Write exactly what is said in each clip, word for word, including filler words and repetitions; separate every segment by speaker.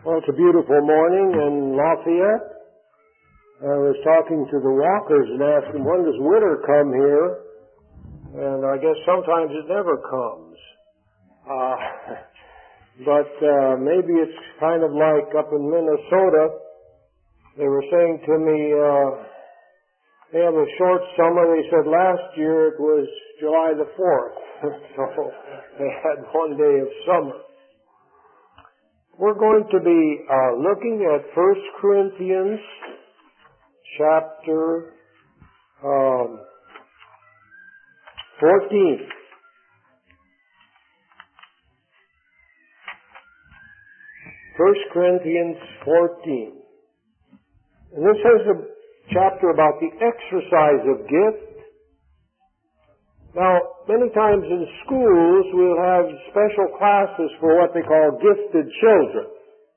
Speaker 1: Well, it's a beautiful morning in Lafayette. I was talking to the walkers and asked them, when does winter come here? And I guess sometimes it never comes. Uh, but uh, maybe it's kind of like up in Minnesota. They were saying to me, uh, they have a short summer. They said last year it was July the fourth. So they had one day of summer. We're going to be uh, looking at First Corinthians chapter um, fourteen. First Corinthians fourteen. And this has a chapter about the exercise of gift. Now, many times in schools we'll have special classes for what they call gifted children.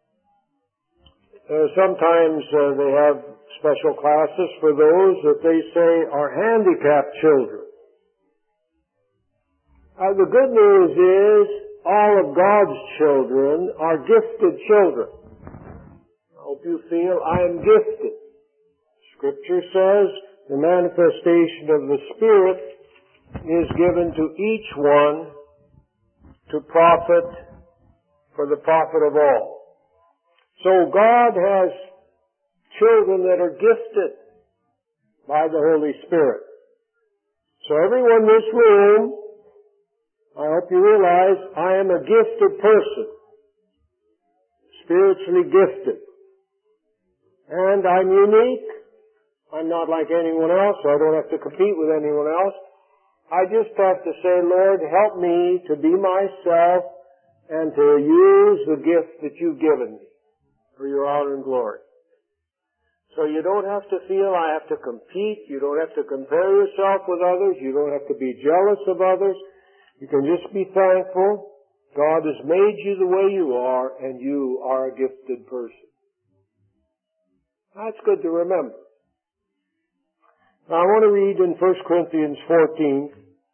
Speaker 1: Uh, sometimes uh, they have special classes for those that they say are handicapped children. Uh, the good news is all of God's children are gifted children. I hope you feel I am gifted. Scripture says the manifestation of the Spirit is given to each one to profit for the profit of all. So God has children that are gifted by the Holy Spirit. So everyone in this room, I hope you realize I am a gifted person, spiritually gifted. And I'm unique. I'm not like anyone else, so I don't have to compete with anyone else. I just have to say, Lord, help me to be myself and to use the gift that you've given me for your honor and glory. So you don't have to feel I have to compete. You don't have to compare yourself with others. You don't have to be jealous of others. You can just be thankful. God has made you the way you are, and you are a gifted person. That's good to remember. Now I want to read in First Corinthians fourteen.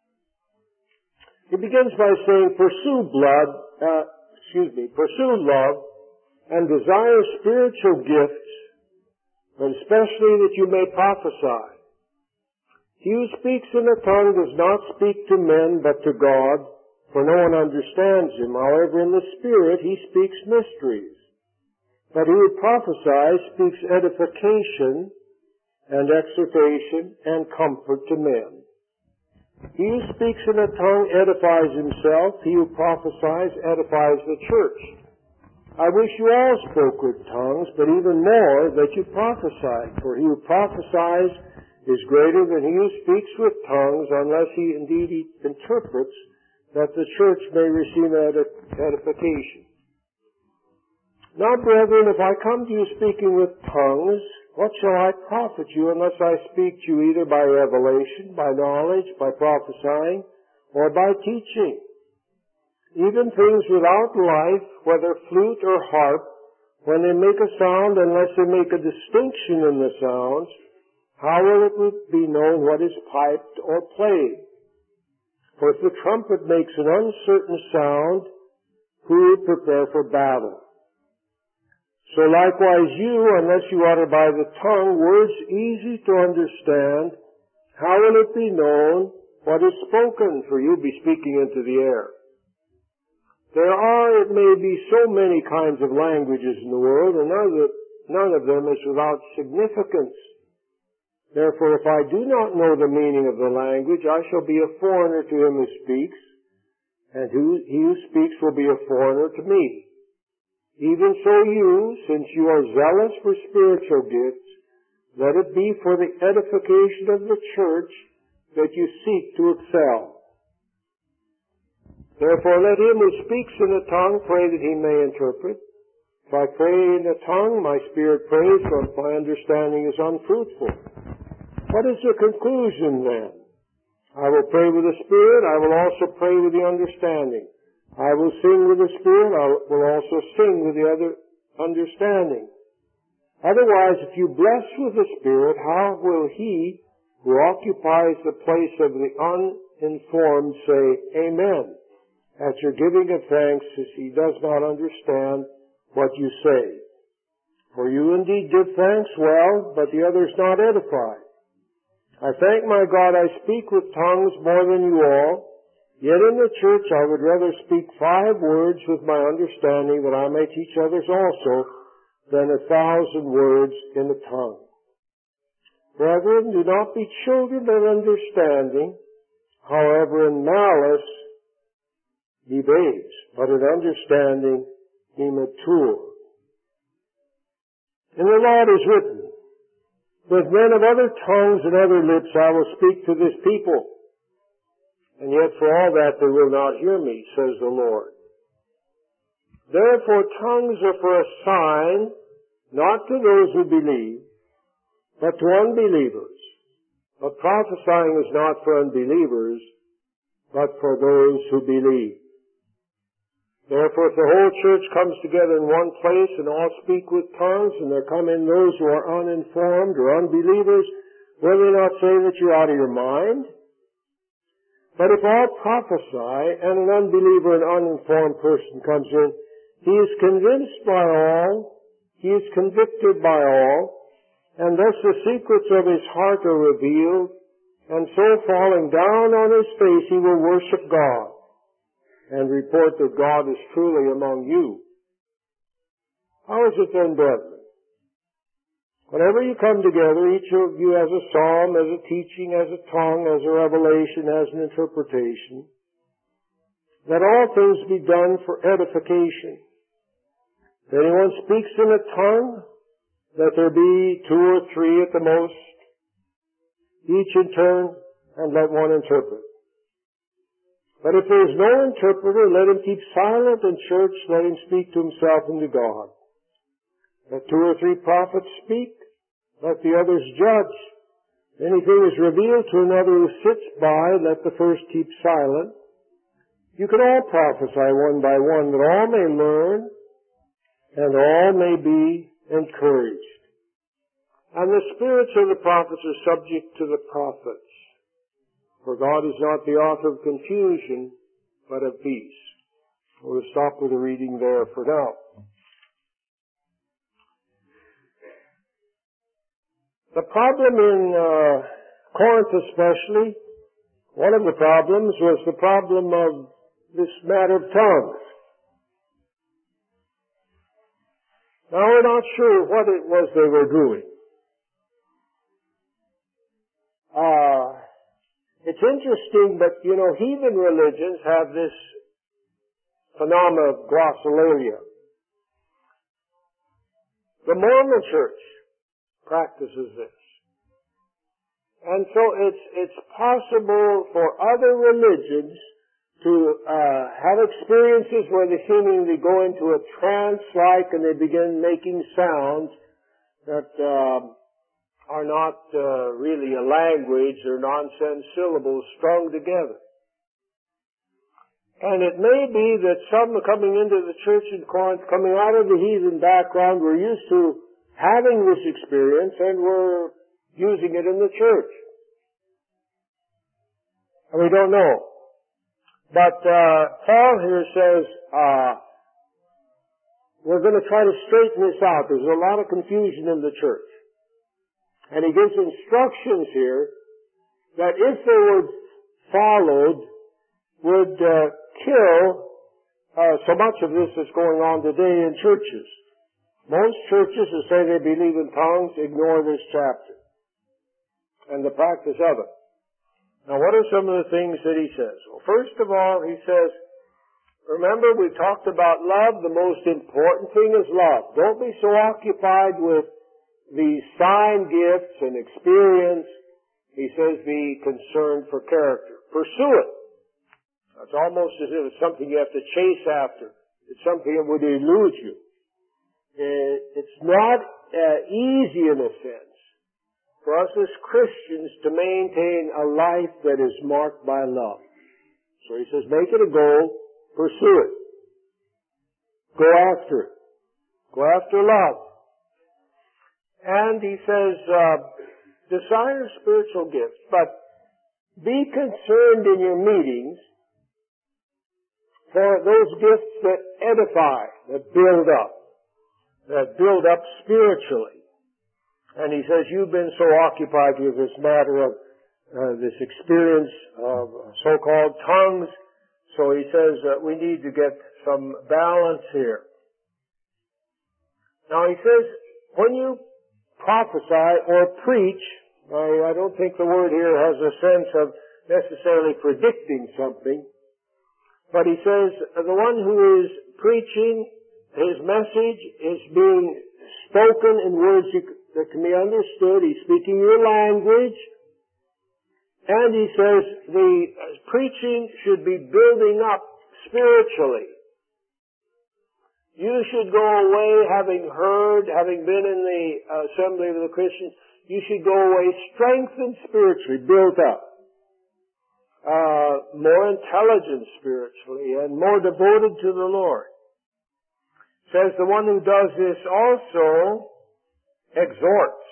Speaker 1: It begins by saying, pursue blood, uh, excuse me, pursue love and desire spiritual gifts, but especially that you may prophesy. He who speaks in a tongue does not speak to men, but to God, for no one understands him. However, in the Spirit he speaks mysteries. But he who prophesies speaks edification and exhortation and comfort to men. He who speaks in a tongue edifies himself. He who prophesies edifies the church. I wish you all spoke with tongues, but even more that you prophesied. For he who prophesies is greater than he who speaks with tongues, unless he indeed he interprets, that the church may receive edification. Now, brethren, if I come to you speaking with tongues, what shall I profit you unless I speak to you either by revelation, by knowledge, by prophesying, or by teaching? Even things without life, whether flute or harp, when they make a sound, unless they make a distinction in the sounds, how will it be known what is piped or played? For if the trumpet makes an uncertain sound, who will prepare for battle? So likewise you, unless you utter by the tongue words easy to understand, how will it be known what is spoken? For you be speaking into the air. There are, it may be, so many kinds of languages in the world, and none of, the, none of them is without significance. Therefore, if I do not know the meaning of the language, I shall be a foreigner to him who speaks, and who, he who speaks will be a foreigner to me. Even so you, since you are zealous for spiritual gifts, let it be for the edification of the church that you seek to excel. Therefore let him who speaks in a tongue pray that he may interpret. If I pray in a tongue, my spirit prays, but my understanding is unfruitful. What is the conclusion then? I will pray with the spirit, I will also pray with the understanding. I will sing with the Spirit, I will also sing with the other understanding. Otherwise, if you bless with the Spirit, how will he who occupies the place of the uninformed say, Amen, at your giving of thanks, as he does not understand what you say. For you indeed give thanks well, but the others not edify. I thank my God I speak with tongues more than you all, yet in the church I would rather speak five words with my understanding that I may teach others also than a thousand words in a tongue. Brethren, do not be children of understanding, however in malice be babes, but in understanding be mature. In the law it is written, with men of other tongues and other lips I will speak to this people, and yet for all that they will not hear me, says the Lord. Therefore tongues are for a sign, not to those who believe, but to unbelievers. But prophesying is not for unbelievers, but for those who believe. Therefore, if the whole church comes together in one place and all speak with tongues, and there come in those who are uninformed or unbelievers, will they not say that you're out of your mind? But if all prophesy, and an unbeliever and uninformed person comes in, he is convinced by all, he is convicted by all, and thus the secrets of his heart are revealed, and so falling down on his face he will worship God, and report that God is truly among you. How is it then, brethren? Whenever you come together, each of you has a psalm, has a teaching, has a tongue, has a revelation, has an interpretation, let all things be done for edification. If anyone speaks in a tongue, let there be two or three at the most, each in turn, and let one interpret. But if there is no interpreter, let him keep silent in church, let him speak to himself and to God. Let two or three prophets speak, let the others judge. If anything is revealed to another who sits by, let the first keep silent. You can all prophesy one by one, that all may learn, and all may be encouraged. And the spirits of the prophets are subject to the prophets. For God is not the author of confusion, but of peace. We'll stop with the reading there for now. The problem in uh, Corinth especially, one of the problems was the problem of this matter of tongues. Now we're not sure what it was they were doing. Uh, It's interesting, but, you know, heathen religions have this phenomenon of glossolalia. The Mormon Church practices this. And so it's, it's possible for other religions to uh, have experiences where they seemingly go into a trance-like and they begin making sounds that uh, are not uh, really a language or nonsense syllables strung together. And it may be that some coming into the church in Corinth, coming out of the heathen background, were used to having this experience and were using it in the church. And we don't know. But uh, Paul here says, uh, we're going to try to straighten this out. There's a lot of confusion in the church. And he gives instructions here that if they were followed, would uh, kill uh, so much of this that's going on today in churches. Most churches that say they believe in tongues ignore this chapter and the practice of it. Now, what are some of the things that he says? Well, first of all, he says, remember we talked about love. The most important thing is love. Don't be so occupied with the sign gifts and experience. He says be concerned for character. Pursue it. That's almost as if it's something you have to chase after. It's something that would elude you. It's not uh, easy in a sense for us as Christians to maintain a life that is marked by love. So he says make it a goal. Pursue it. Go after it. Go after love. And he says, uh, desire spiritual gifts, but be concerned in your meetings for those gifts that edify, that build up. that build up spiritually. And he says, you've been so occupied with this matter of uh, this experience of so-called tongues. So he says that we need to get some balance here. Now he says, when you prophesy or preach, I, I don't think the word here has a sense of necessarily predicting something, but he says the one who is preaching, his message is being spoken in words that can be understood. He's speaking your language. And he says the preaching should be building up spiritually. You should go away having heard, having been in the assembly of the Christians, you should go away strengthened spiritually, built up. Uh, more intelligent spiritually and more devoted to the Lord. Says the one who does this also exhorts.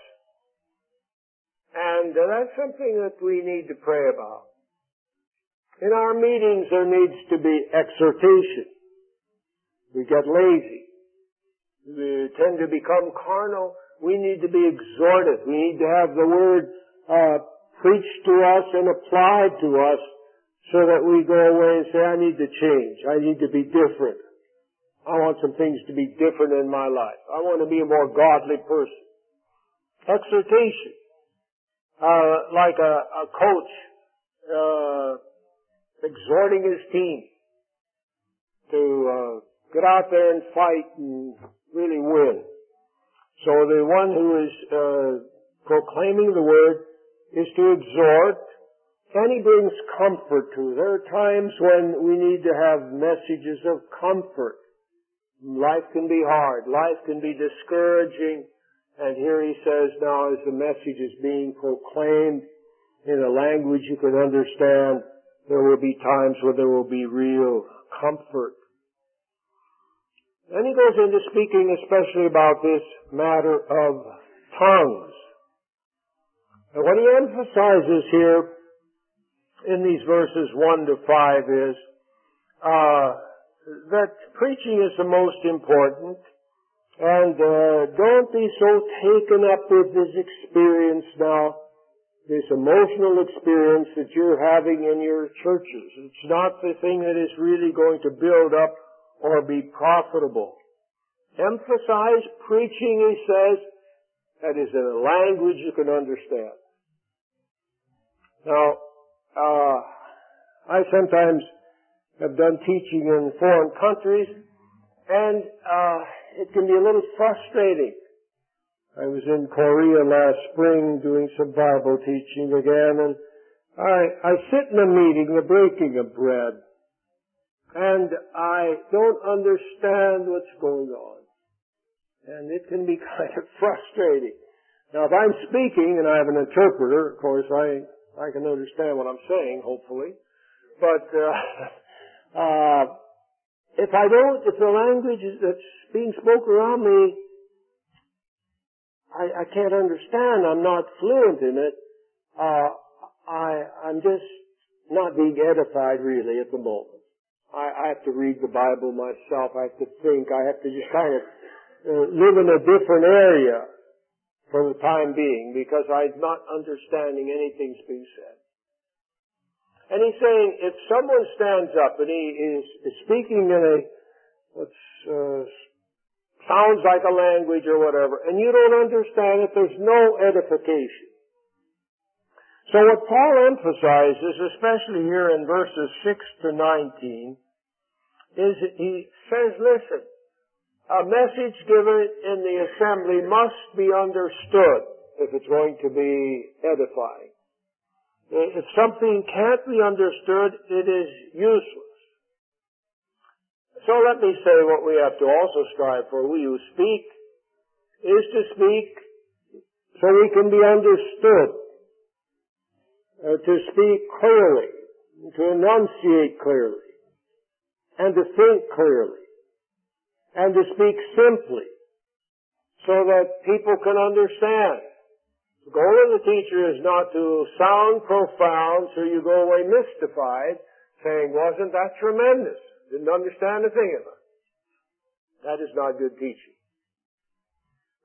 Speaker 1: And uh, that's something that we need to pray about. In our meetings there needs to be exhortation. We get lazy. We tend to become carnal. We need to be exhorted. We need to have the Word uh, preached to us and applied to us so that we go away and say, I need to change. I need to be different. I want some things to be different in my life. I want to be a more godly person. Exhortation. Uh, like a, a coach uh, exhorting his team to uh, get out there and fight and really win. So the one who is uh, proclaiming the Word is to exhort, and he brings comfort to. There are times when we need to have messages of comfort. Life can be hard. Life can be discouraging. And here he says now as the message is being proclaimed in a language you can understand, there will be times where there will be real comfort. Then he goes into speaking especially about this matter of tongues. And what he emphasizes here in these verses one to five is uh, that preaching is the most important. And uh, don't be so taken up with this experience now, this emotional experience that you're having in your churches. It's not the thing that is really going to build up or be profitable. Emphasize preaching, he says, that is in a language you can understand. Now, uh, I sometimes have done teaching in foreign countries, and uh, it can be a little frustrating. I was in Korea last spring doing some Bible teaching again, and I, I sit in a meeting, the breaking of bread, and I don't understand what's going on. And it can be kind of frustrating. Now, if I'm speaking and I have an interpreter, of course, I, I can understand what I'm saying, hopefully. But uh, uh, if I don't, if the language that's being spoken around me, I, I can't understand, I'm not fluent in it, uh, I, I'm just not being edified really at the moment. I, I have to read the Bible myself, I have to think, I have to just kind of uh, live in a different area for the time being because I'm not understanding anything that's being said. And he's saying, if someone stands up and he is, is speaking in a, what's, uh, sounds like a language or whatever, and you don't understand it, there's no edification. So what Paul emphasizes, especially here in verses six to nineteen, is he says, listen, a message given in the assembly must be understood if it's going to be edifying. If something can't be understood, it is useless. So let me say what we have to also strive for. We who speak is to speak so we can be understood, uh, to speak clearly, to enunciate clearly, and to think clearly, and to speak simply so that people can understand. The goal of the teacher is not to sound profound so you go away mystified, saying, wasn't that tremendous? Didn't understand a thing of it. That is not good teaching.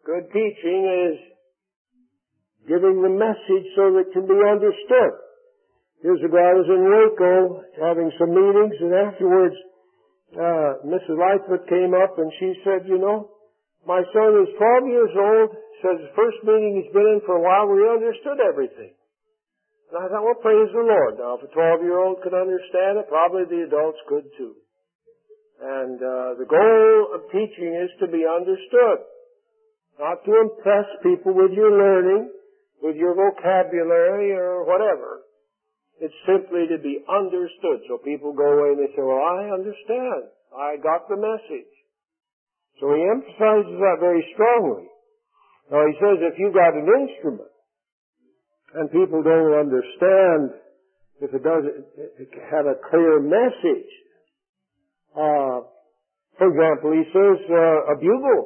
Speaker 1: Good teaching is giving the message so that it can be understood. Years ago I was in Waco having some meetings, and afterwards uh, Missus Lightfoot came up and she said, you know, my son is twelve years old, says the first meeting he's been in for a while where he understood everything. And I thought, well, praise the Lord. Now, if a twelve-year-old could understand it, probably the adults could too. And uh, the goal of teaching is to be understood, not to impress people with your learning, with your vocabulary or whatever. It's simply to be understood. So people go away and they say, well, I understand. I got the message. So he emphasizes that very strongly. Now he says if you've got an instrument and people don't understand, if it doesn't have a clear message, uh, for example, he says uh, a bugle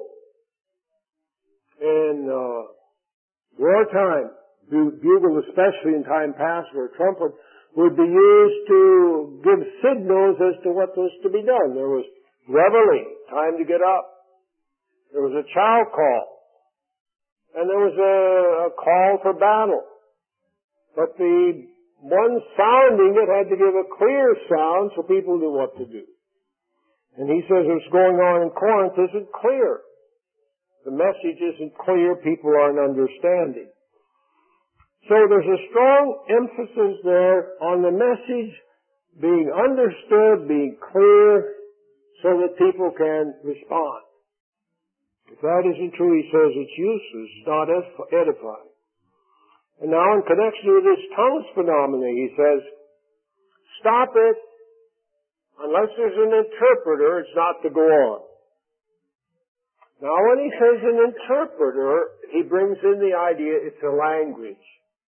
Speaker 1: in uh, wartime, bugle especially in time past, or a trumpet would be used to give signals as to what was to be done. There was reveille, time to get up. There was a chow call. And there was a, a call for battle. But the one sounding it had to give a clear sound so people knew what to do. And he says what's going on in Corinth isn't clear. The message isn't clear. People aren't understanding. So there's a strong emphasis there on the message being understood, being clear, so that people can respond. If that isn't true, he says it's useless, it's not edifying. And now in connection with this tongues phenomena, he says, stop it. Unless there's an interpreter, it's not to go on. Now when he says an interpreter, he brings in the idea it's a language.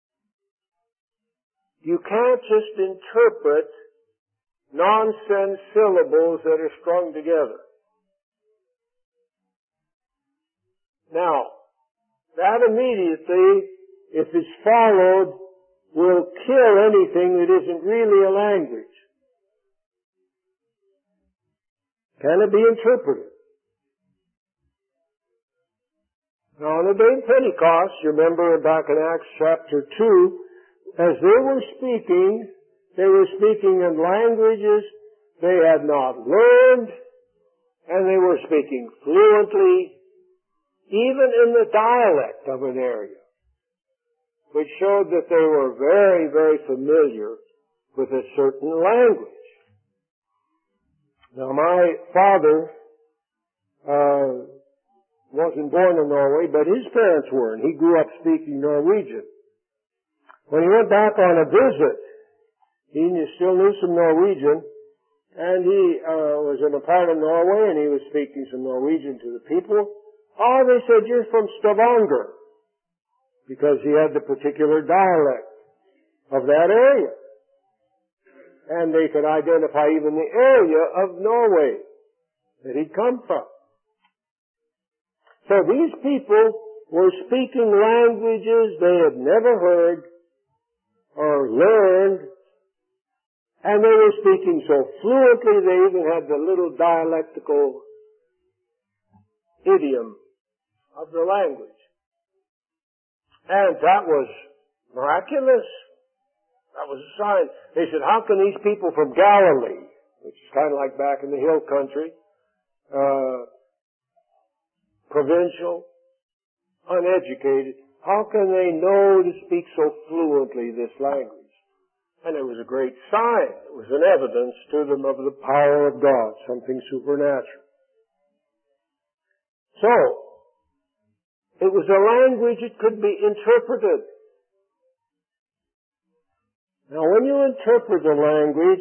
Speaker 1: You can't just interpret nonsense syllables that are strung together. Now, that immediately, if it's followed, will kill anything that isn't really a language. Can it be interpreted? Now, on the day of Pentecost, you remember back in Acts chapter two, as they were speaking, they were speaking in languages they had not learned, and they were speaking fluently, even in the dialect of an area, which showed that they were very, very familiar with a certain language. Now, my father uh, wasn't born in Norway, but his parents were, and he grew up speaking Norwegian. When he went back on a visit, he still knew some Norwegian, and he uh, was in a part of Norway, and he was speaking some Norwegian to the people. Oh, they said, you're from Stavanger, because he had the particular dialect of that area. And they could identify even the area of Norway that he'd come from. So these people were speaking languages they had never heard or learned, and they were speaking so fluently they even had the little dialectical idiom of the language. And that was miraculous. That was a sign. They said, how can these people from Galilee, which is kind of like back in the hill country, uh, provincial, uneducated, how can they know to speak so fluently this language? And it was a great sign. It was an evidence to them of the power of God, something supernatural. So, it was a language that could be interpreted. Now, when you interpret a language,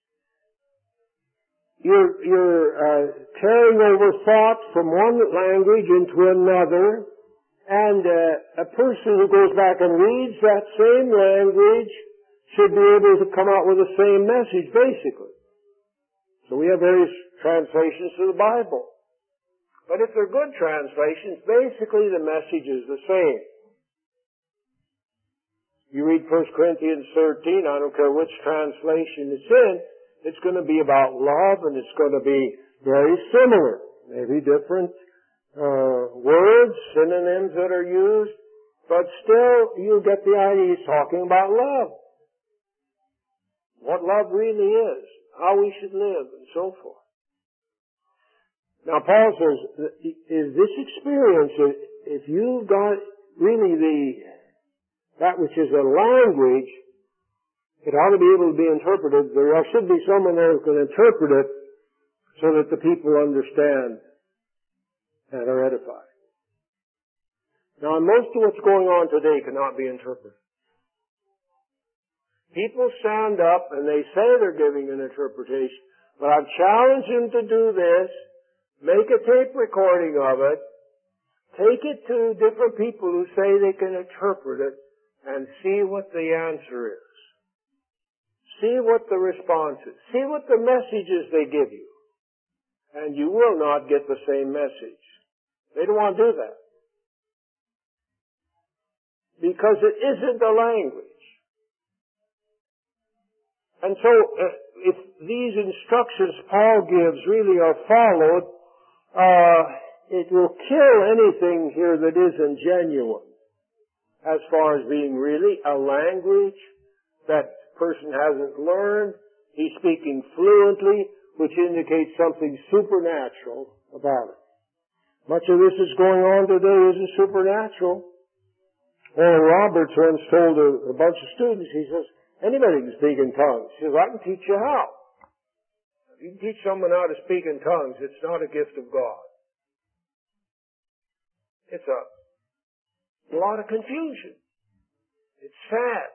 Speaker 1: you're, you're uh, carrying over thought from one language into another, and uh, a person who goes back and reads that same language should be able to come out with the same message, basically. So we have various translations to the Bible. But if they're good translations, basically the message is the same. You read First Corinthians thirteen, I don't care which translation it's in, it's going to be about love, and it's going to be very similar. Maybe different uh, words, synonyms that are used, but still you get the idea he's talking about love. What love really is, how we should live, and so forth. Now Paul says, is this experience, if you've got really the, that which is a language, it ought to be able to be interpreted. There should be someone there who can interpret it so that the people understand and are edified. Now most of what's going on today cannot be interpreted. People stand up and they say they're giving an interpretation, but I've challenged them to do this. Make a tape recording of it. Take it to different people who say they can interpret it and see what the answer is. See what the response is. See what the messages they give you. And you will not get the same message. They don't want to do that. Because it isn't a language. And so, if these instructions Paul gives really are followed, Uh, it will kill anything here that isn't genuine as far as being really a language that person hasn't learned. He's speaking fluently, which indicates something supernatural about it. Much of this is going on today isn't supernatural. Oral Roberts once told a, a bunch of students, he says, anybody can speak in tongues. He says, I can teach you how. If you can teach someone how to speak in tongues, it's not a gift of God. It's a, a lot of confusion. It's sad.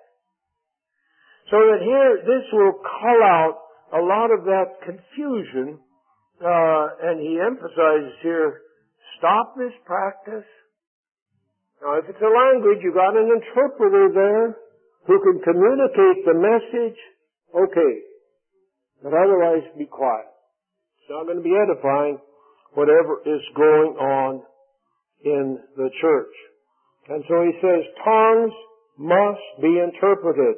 Speaker 1: So that here, this will cull out a lot of that confusion, uh, and he emphasizes here, stop this practice. Now, if it's a language, you've got an interpreter there who can communicate the message, okay. But otherwise, be quiet. It's not going to be edifying, whatever is going on in the church. And so he says, tongues must be interpreted.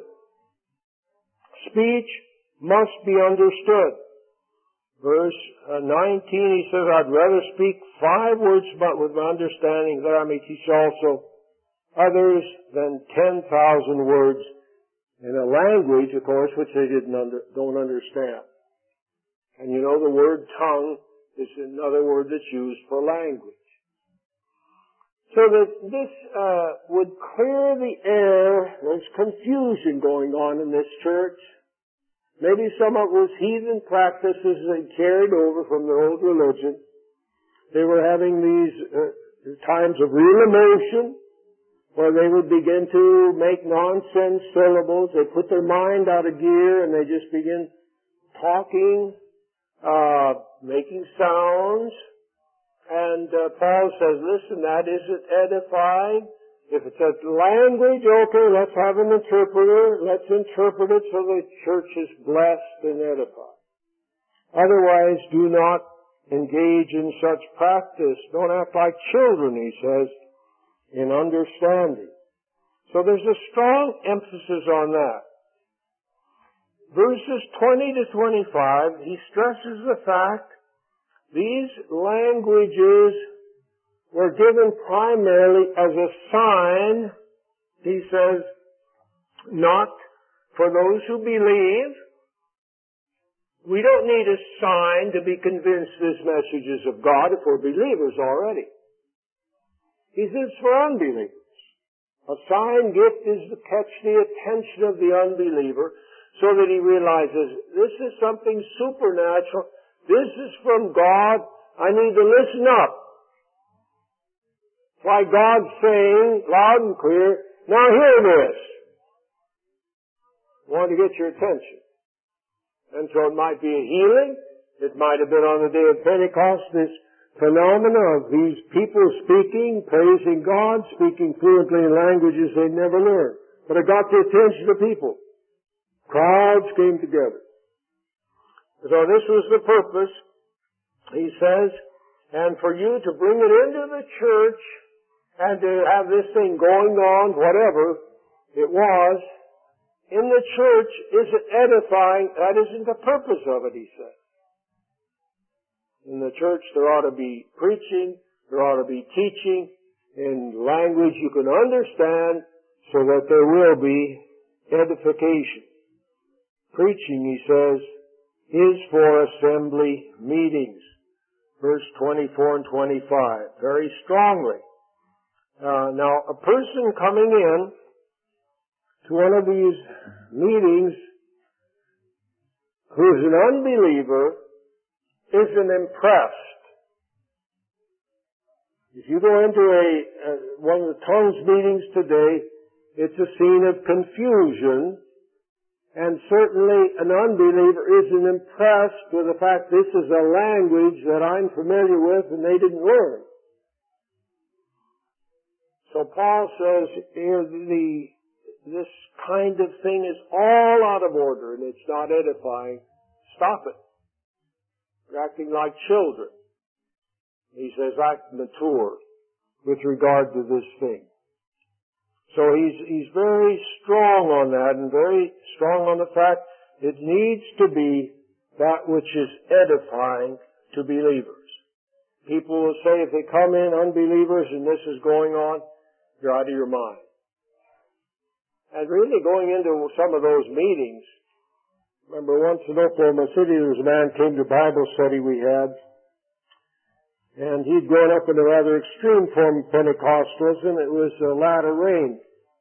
Speaker 1: Speech must be understood. Verse uh, nineteen, he says, I'd rather speak five words but with my understanding that I may teach also others than ten thousand words in a language, of course, which they didn't under, don't understand. And you know the word tongue is another word that's used for language. So that this uh, would clear the air. There's confusion going on in this church. Maybe some of it was heathen practices they carried over from their old religion. They were having these uh, times of real emotion, where they would begin to make nonsense syllables. They put their mind out of gear and they just begin talking, uh, making sounds. And uh, Paul says, listen, that isn't edifying. If it's a language, okay, let's have an interpreter. Let's interpret it so the church is blessed and edified. Otherwise, do not engage in such practice. Don't act like children, he says, in understanding. So there's a strong emphasis on that. Verses twenty to twenty-five, he stresses the fact these languages were given primarily as a sign, he says, not for those who believe. We don't need a sign to be convinced this message is of God if we're believers already. He says for unbelievers. A sign gift is to catch the attention of the unbeliever so that he realizes this is something supernatural. This is from God. I need to listen up. It's like God's saying loud and clear, now hear this. I want to get your attention. And so it might be a healing. It might have been on the day of Pentecost, this phenomena of these people speaking, praising God, speaking fluently in languages they'd never learned. But it got the attention of people. Crowds came together. So this was the purpose, he says, and for you to bring it into the church and to have this thing going on, whatever it was, in the church, is it edifying? That isn't the purpose of it, he said. In the church there ought to be preaching, There ought to be teaching in language you can understand so that there will be edification. Preaching, he says, is for assembly meetings. Verse twenty-four and twenty-five, very strongly. Uh, now, a person coming in to one of these meetings who is an unbeliever isn't impressed. If you go into a, a one of the tongues meetings today, it's a scene of confusion, and certainly an unbeliever isn't impressed with the fact this is a language that I'm familiar with and they didn't learn. So Paul says here, the, this kind of thing is all out of order and it's not edifying. Stop it. You're acting like children. He says, act mature with regard to this thing. So he's, he's very strong on that and very strong on the fact it needs to be that which is edifying to believers. People will say if they come in unbelievers and this is going on, you're out of your mind. And really going into some of those meetings, remember once in Oklahoma City there was a man came to Bible study we had, and he'd grown up in a rather extreme form of Pentecostalism. It was a latter rain.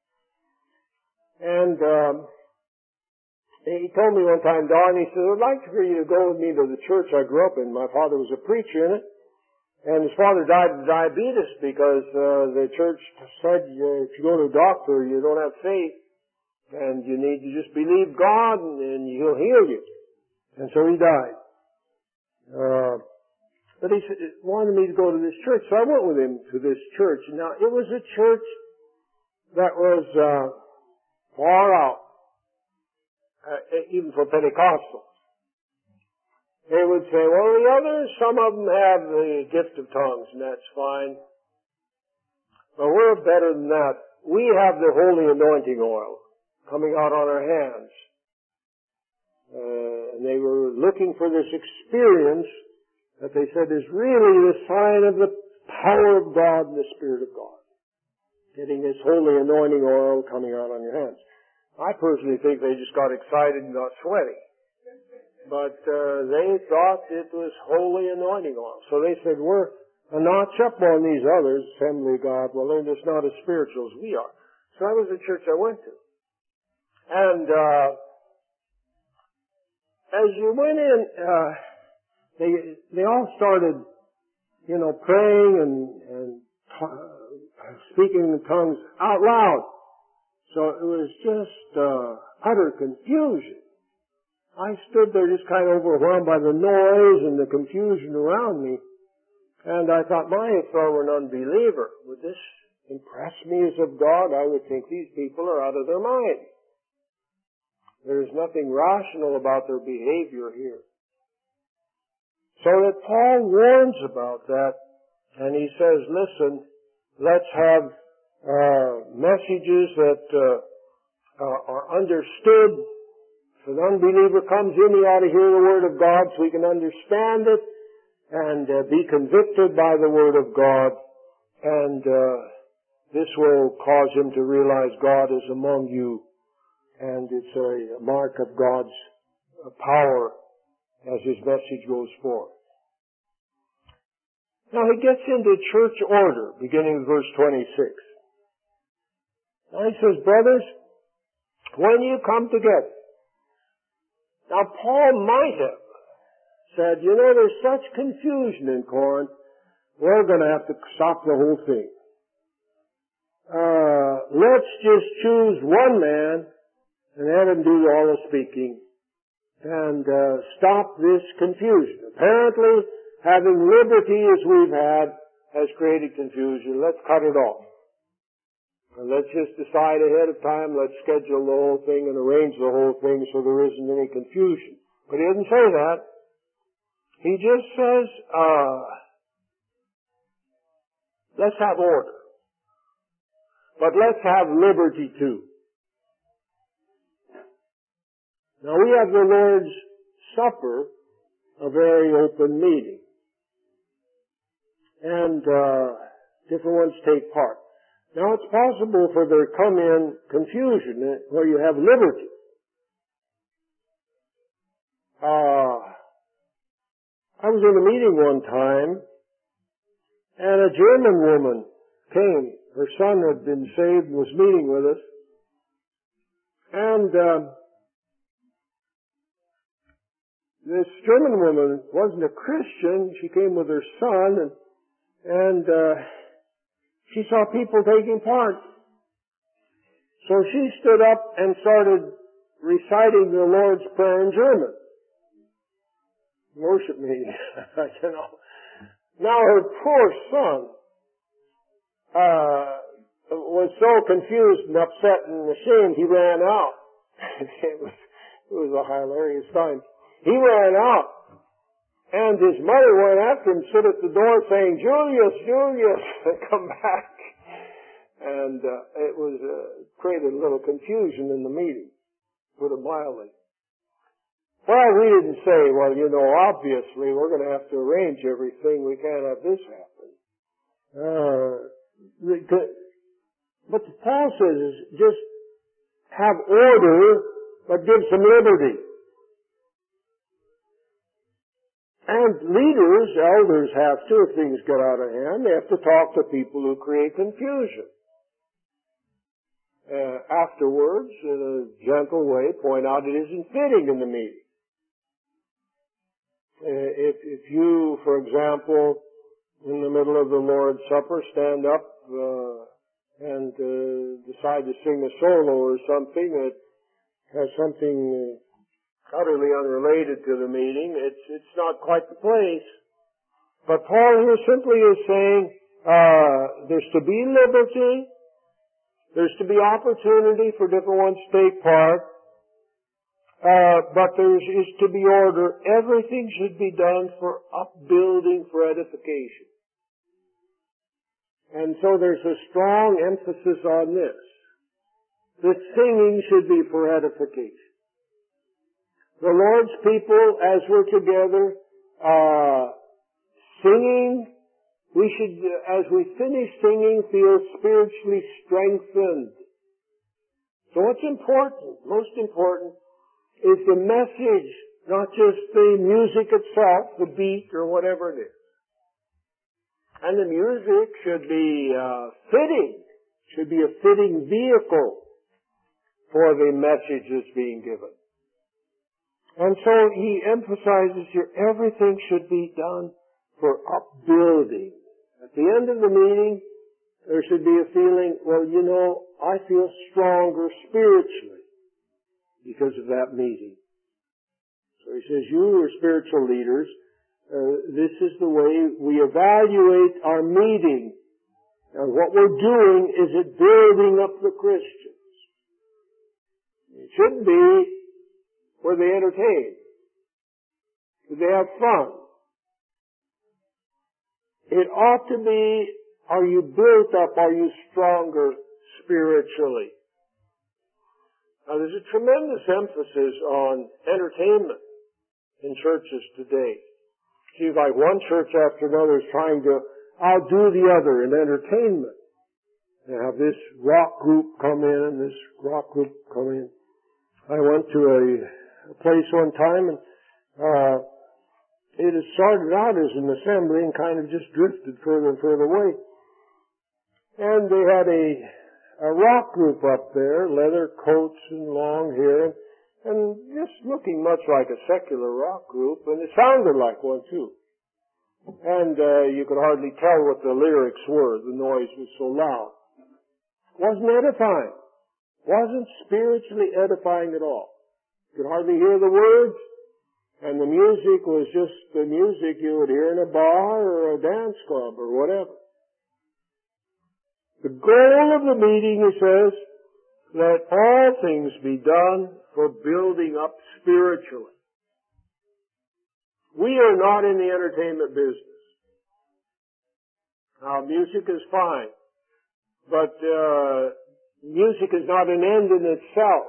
Speaker 1: And um, he told me one time, Don, he said, I'd like for you to go with me to the church I grew up in. My father was a preacher in it. And his father died of diabetes because uh, the church said uh, if you go to a doctor, you don't have faith. And you need to just believe God and, and He'll heal you. And so he died. Uh, But he wanted me to go to this church, so I went with him to this church. Now, it was a church that was uh, far out, uh, even for Pentecostals. They would say, well, the others, some of them have the gift of tongues, and that's fine. But we're better than that. We have the holy anointing oil coming out on our hands. Uh, and they were looking for this experience that they said is really the sign of the power of God and the Spirit of God. Getting this holy anointing oil coming out on your hands. I personally think they just got excited and got sweaty. But uh, they thought it was holy anointing oil. So they said, we're a notch up on these others, Assembly of God. Well, they're just not as spiritual as we are. So that was the church I went to. And uh, as you went in, uh, They they all started, you know, praying and, and uh, speaking in tongues out loud. So it was just uh, utter confusion. I stood there just kind of overwhelmed by the noise and the confusion around me. And I thought, my, if I were an unbeliever, would this impress me as of God? I would think these people are out of their mind. There's nothing rational about their behavior here. So that Paul warns about that, and he says, listen, let's have uh, messages that uh, uh, are understood. If an unbeliever comes in, he ought to hear the Word of God so he can understand it and uh, be convicted by the Word of God. And uh, this will cause him to realize God is among you, and it's a mark of God's uh, power as his message goes forth. Now he gets into church order, beginning with verse twenty-six. Now he says, brothers, when you come together. Now Paul might have said, you know, there's such confusion in Corinth, we're going to have to stop the whole thing. Uh, let's just choose one man and have him do all the speaking and uh, stop this confusion. Apparently, having liberty as we've had has created confusion. Let's cut it off. And let's just decide ahead of time, let's schedule the whole thing and arrange the whole thing so there isn't any confusion. But he doesn't say that. He just says, uh, let's have order. But let's have liberty too. Now we have the Lord's Supper, a very open meeting. and uh, different ones take part. Now it's possible for there to come in confusion where you have liberty. Uh, I was in a meeting one time, and a German woman came. Her son had been saved and was meeting with us. And uh, this German woman wasn't a Christian. She came with her son, and, and uh, she saw people taking part. So she stood up and started reciting the Lord's Prayer in German. Worship meeting, you know. Now her poor son uh, was so confused and upset and ashamed, he ran out. it, was, it was a hilarious time. He ran out, and his mother went after him, stood at the door saying, "Julius, Julius, come back." And uh, it was uh, created a little confusion in the meeting, put it mildly. Well, we didn't say, well, you know, obviously we're going to have to arrange everything. We can't have this happen. Uh, but Paul says is just have order, but give some liberty. And leaders, elders have to, if things get out of hand, they have to talk to people who create confusion. Uh, afterwards, in a gentle way, point out it isn't fitting in the meeting. Uh, if, if you, for example, in the middle of the Lord's Supper, stand up uh, and uh, decide to sing a solo or something that has something uh, utterly unrelated to the meeting, it's it's not quite the place. But Paul here simply is saying uh, there's to be liberty, there's to be opportunity for different ones to take part. Uh, but there is to be order. Everything should be done for upbuilding, for edification. And so there's a strong emphasis on this. The singing should be for edification. The Lord's people, as we're together, uh, singing, we should, as we finish singing, feel spiritually strengthened. So what's important, most important, is the message, not just the music itself, the beat or whatever it is. And the music should be uh, fitting, should be a fitting vehicle for the message that's being given. And so he emphasizes here, everything should be done for upbuilding. At the end of the meeting, there should be a feeling, well, you know, I feel stronger spiritually because of that meeting. So he says, you are spiritual leaders. Uh, this is the way we evaluate our meeting. And what we're doing is it building up the Christians. It shouldn't be where they entertain. Where they have fun. It ought to be, are you built up? Are you stronger spiritually? Now, there's a tremendous emphasis on entertainment in churches today. Seems like one church after another is trying to outdo the other in entertainment. They have this rock group come in and this rock group come in. I went to a, a place one time and uh, it had started out as an assembly and kind of just drifted further and further away. And they had a a rock group up there, leather coats and long hair, and just looking much like a secular rock group, and it sounded like one too. And uh, you could hardly tell what the lyrics were. The noise was so loud. Wasn't edifying. Wasn't spiritually edifying at all. You could hardly hear the words, and the music was just the music you would hear in a bar or a dance club or whatever. The goal of the meeting, he says, let all things be done for building up spiritually. We are not in the entertainment business. Now, music is fine, but uh, music is not an end in itself.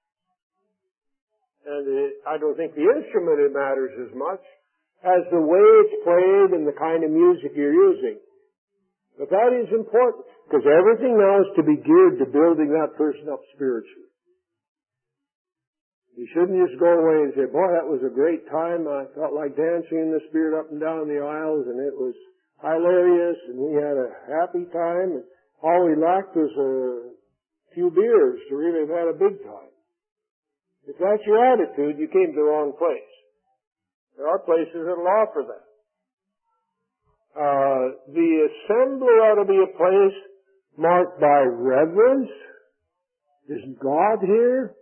Speaker 1: And it, I don't think the instrument it matters as much as the way it's played and the kind of music you're using. that is important, because everything now is to be geared to building that person up spiritually. You shouldn't just go away and say, boy, that was a great time. I felt like dancing in the Spirit up and down the aisles, and it was hilarious, and we had a happy time, and all we lacked was a few beers to really have had a big time. If that's your attitude, you came to the wrong place. There are places that will offer that. Uh, the assembly ought to be a place marked by reverence. Isn't God here?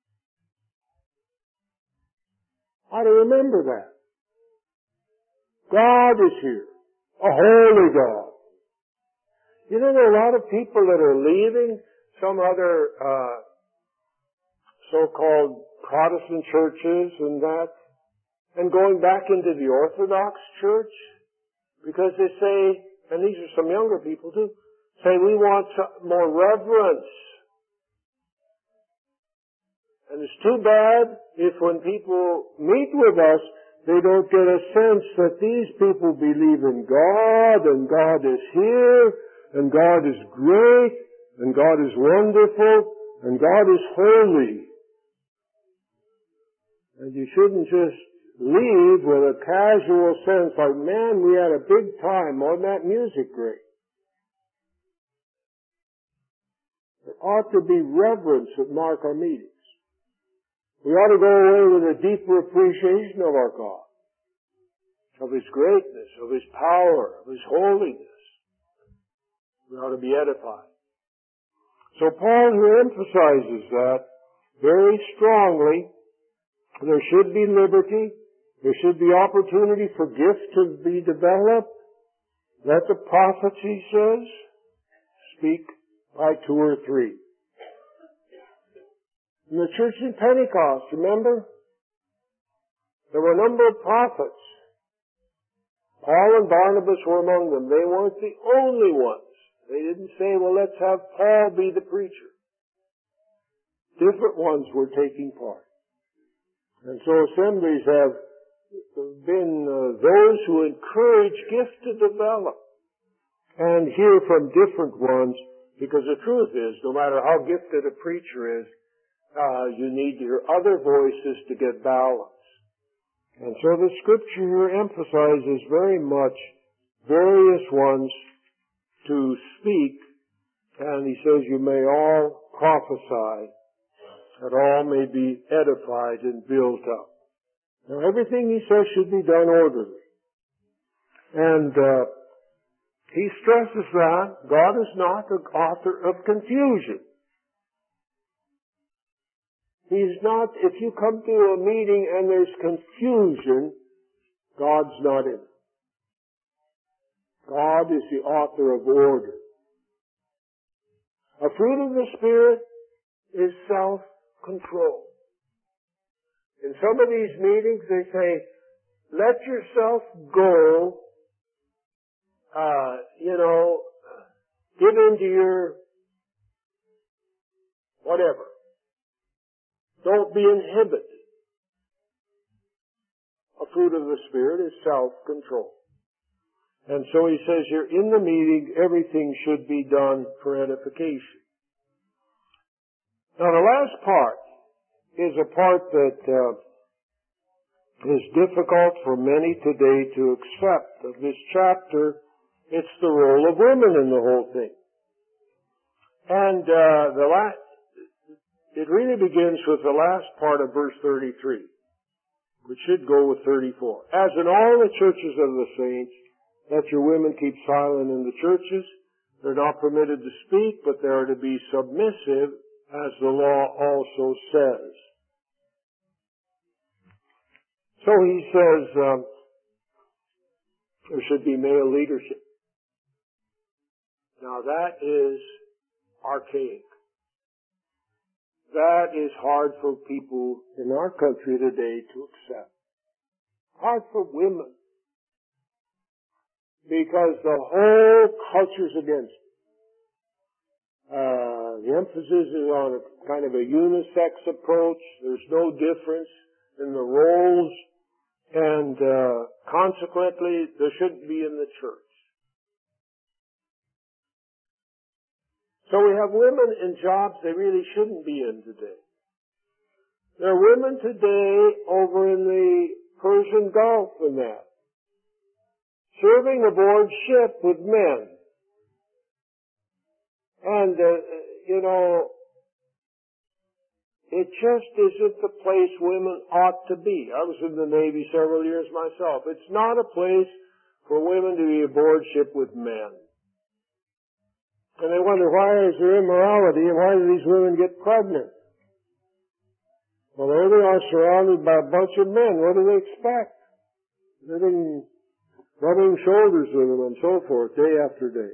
Speaker 1: How to remember that? God is here. A holy God. You know, there are a lot of people that are leaving some other uh, so-called Protestant churches and that, and going back into the Orthodox Church, because they say, and these are some younger people too, say we want some more reverence. And it's too bad if when people meet with us, they don't get a sense that these people believe in God, and God is here, and God is great, and God is wonderful, and God is holy. And you shouldn't just leave with a casual sense like, man, we had a big time. Wasn't that music great? There ought to be reverence that mark our meetings. We ought to go away with a deeper appreciation of our God, of His greatness, of His power, of His holiness. We ought to be edified. So Paul here emphasizes that very strongly. There should be liberty. There should be opportunity for gifts to be developed. Let the prophets, he says, speak by two or three. In the church in Pentecost, remember? There were a number of prophets. Paul and Barnabas were among them. They weren't the only ones. They didn't say, well, let's have Paul be the preacher. Different ones were taking part. And so assemblies have been uh, those who encourage gifts to develop and hear from different ones, because the truth is, no matter how gifted a preacher is, uh, you need to hear other voices to get balance. And so the Scripture here emphasizes very much various ones to speak, and he says you may all prophesy, that all may be edified and built up. Now everything he says should be done orderly. And uh, he stresses that God is not the author of confusion. He's not, if you come to a meeting and there's confusion, God's not in it. God is the author of order. A fruit of the Spirit is self-control. In some of these meetings they say, let yourself go, uh, you know, give into your whatever. Don't be inhibited. A fruit of the Spirit is self-control. And so he says here, in the meeting, everything should be done for edification. Now the last part is a part that uh, is difficult for many today to accept of this chapter. It's the role of women in the whole thing. And uh, the last, it really begins with the last part of verse thirty-three, which should go with thirty-four. As in all the churches of the saints, let your women keep silent in the churches. They're not permitted to speak, but they are to be submissive, as the law also says. So he says um, there should be male leadership. Now that is archaic. That is hard for people in our country today to accept. Hard for women. Because the whole culture's against it. Uh, the emphasis is on a kind of a unisex approach. There's no difference in the roles, and uh, consequently, there shouldn't be in the church. So we have women in jobs they really shouldn't be in today. There are women today over in the Persian Gulf and that, serving aboard ship with men. And, uh, you know, it just isn't the place women ought to be. I was in the Navy several years myself. It's not a place for women to be aboard ship with men. And they wonder, why is there immorality and why do these women get pregnant? Well, there they are surrounded by a bunch of men. What do they expect? Living, rubbing shoulders with them and so forth, day after day.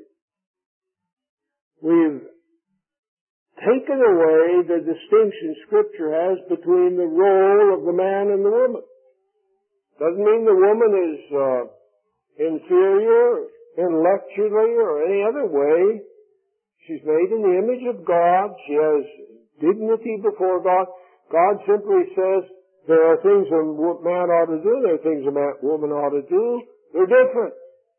Speaker 1: We've taken away the distinction Scripture has between the role of the man and the woman. Doesn't mean the woman is uh, inferior intellectually or any other way. She's made in the image of God. She has dignity before God. God simply says there are things a man ought to do, there are things a man, woman ought to do. They're different.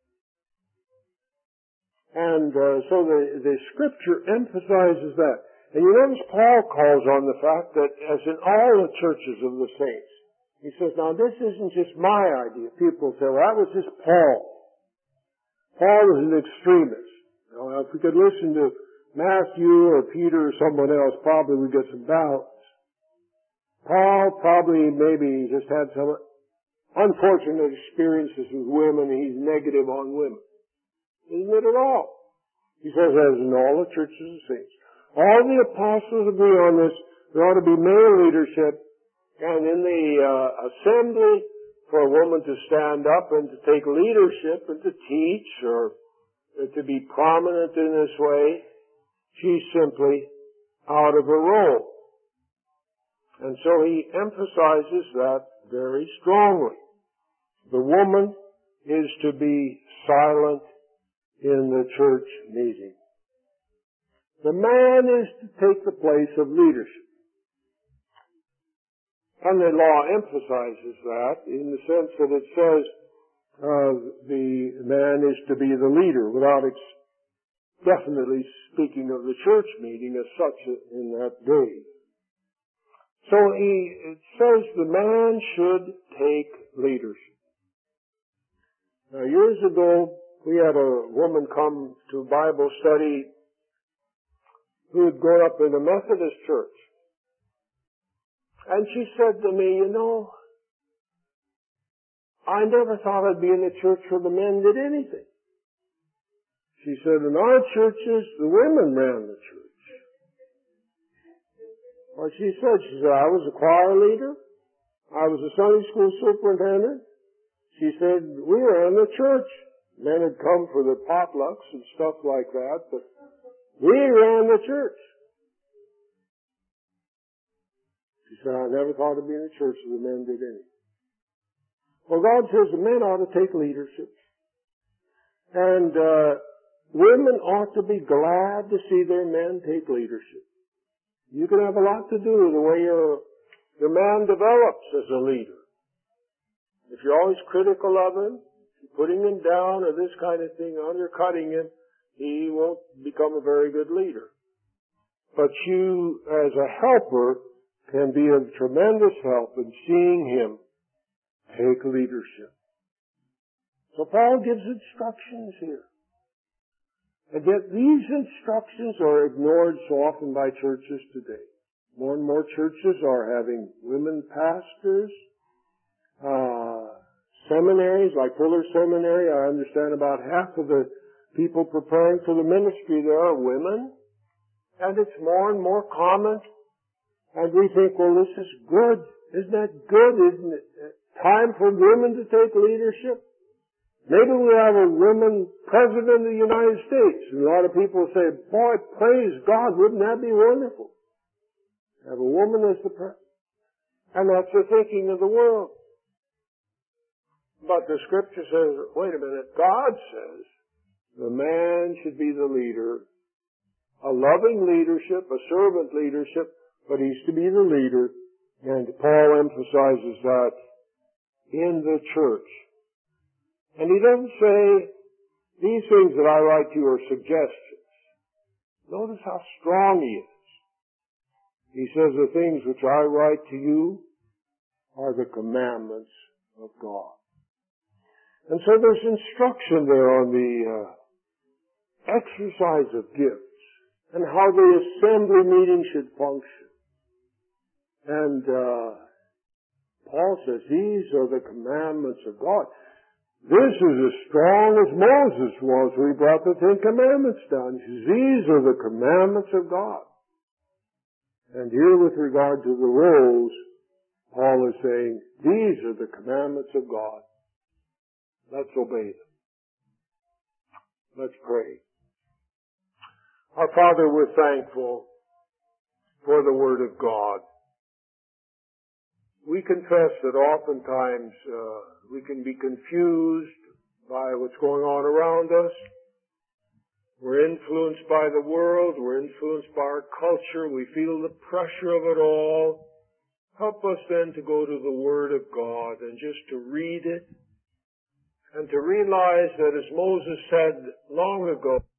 Speaker 1: And uh, so the, the Scripture emphasizes that. And you notice Paul calls on the fact that, as in all the churches of the saints, he says, now this isn't just my idea. People say, well, that was just Paul. Paul was an extremist. Now, if we could listen to Matthew or Peter or someone else, probably we'd get some balance. Paul probably maybe just had some unfortunate experiences with women. He's negative on women. Isn't it at all? He says, as in all the churches of the saints. All the apostles agree on this. There ought to be male leadership, and in the uh, assembly, for a woman to stand up and to take leadership and to teach or to be prominent in this way, she's simply out of her role. And so he emphasizes that very strongly. The woman is to be silent in the church meeting. The man is to take the place of leadership. And the law emphasizes that in the sense that it says uh, the man is to be the leader without ex- definitely speaking of the church meeting as such in that day. So he, it says the man should take leadership. Now years ago, we had a woman come to Bible study who had grown up in a Methodist church. And she said to me, you know, I never thought I'd be in a church where the men did anything. She said, in our churches, the women ran the church. Well, she said, she said, I was a choir leader. I was a Sunday school superintendent. She said, we ran the church. Men had come for the potlucks and stuff like that, but we ran the church. She said, I never thought of being in a church where the men did anything. Well, God says the men ought to take leadership. And uh, women ought to be glad to see their men take leadership. You can have a lot to do with the way your, your man develops as a leader. If you're always critical of him, putting him down or this kind of thing, undercutting him, he won't become a very good leader. But you, as a helper, can be of tremendous help in seeing him take leadership. So Paul gives instructions here. And yet these instructions are ignored so often by churches today. More and more churches are having women pastors, uh, seminaries like Fuller Seminary. I understand about half of the people preparing for the ministry there are women. And it's more and more common. And we think, well, this is good. Isn't that good? Isn't it time for women to take leadership? Maybe we have a woman president of the United States. And a lot of people say, boy, praise God, wouldn't that be wonderful? Have a woman as the president. And that's the thinking of the world. But the Scripture says, wait a minute, God says the man should be the leader, a loving leadership, a servant leadership, but he's to be the leader. And Paul emphasizes that in the church. And he doesn't say, these things that I write to you are suggestions. Notice how strong he is. He says, the things which I write to you are the commandments of God. And so there's instruction there on the uh, exercise of gifts and how the assembly meeting should function. And uh, Paul says, these are the commandments of God. This is as strong as Moses was when he brought the Ten Commandments down. He says, these are the commandments of God. And here with regard to the roles, Paul is saying, these are the commandments of God. Let's obey them. Let's pray. Our Father, we're thankful for the Word of God. We confess that oftentimes uh, we can be confused by what's going on around us. We're influenced by the world. We're influenced by our culture. We feel the pressure of it all. Help us then to go to the Word of God and just to read it and to realize that, as Moses said long ago,